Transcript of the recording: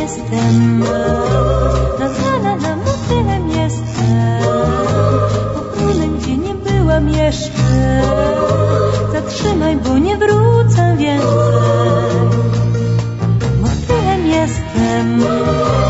jestem, nazwana na motylem jestem. Popłynę, gdzie nie byłam jeszcze. Zatrzymaj, bo nie wrócę więcej. Motylem jestem.